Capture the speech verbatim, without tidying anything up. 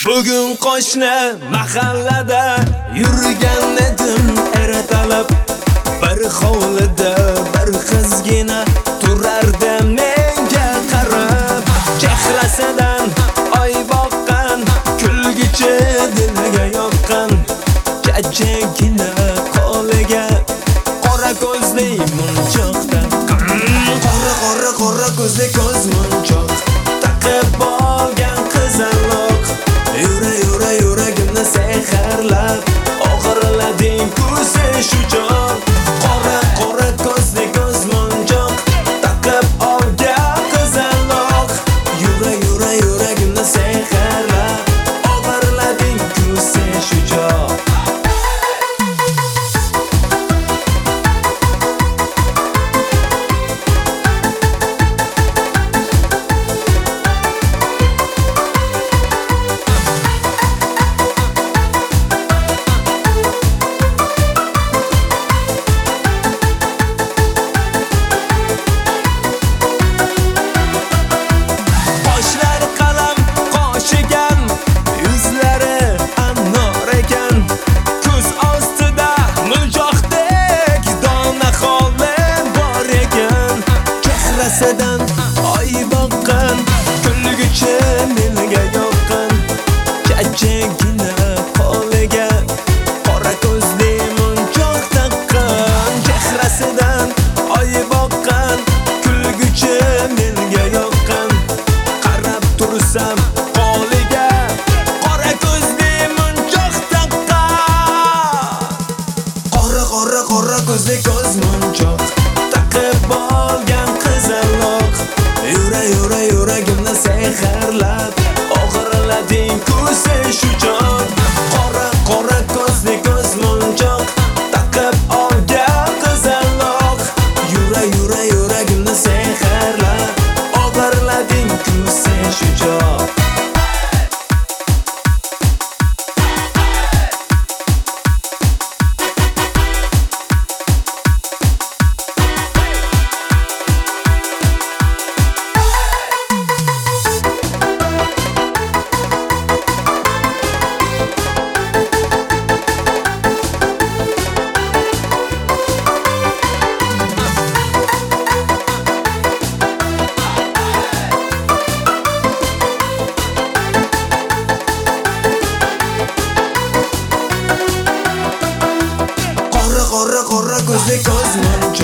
Bugun qo'shni mahallada yurgan edim ertalab. Bir hovlida bir qizgina turardi menga qarab. Chehrasidan oy boqqan, kulgichi dilga yoqqan. Jajjagina qo'liga qora ko'zli munchoqda. Qora qora qora ko'zli ko'z munchoq taqib olgan qizaloq. Yura yura yuragimni sehrlab o'g'irlading ku sen shu jon. Qora qora ko'zli ko'z munchoq taqib olgan qizaloq. Yura yura yuragimni sehrlab o'g'irlading ku sen shu jon. Chehrasidan oy boqqan, kulgichi dilga yoqqan. Jajjagina qo'liga qora ko'zli munchoq taqqan. Chehrasidan oy boqqan, kulgichi dilga yoqqan. Qarab tursam qo'liga qora ko'zli munchoq taqqan. Qora qora qora ko'zli ko'z munchoq taqib olgan qizaloq. Yura yura yuragimni sehrlab o'g'irlading ku sen shu jon. Qora qora ko'zli ko'z munchoq taqib olgan qizaloq. Yura yura yuragimni sehrlab o'g'irlading ku sen shu jon. Qora qora ko'zli ko'z munchoq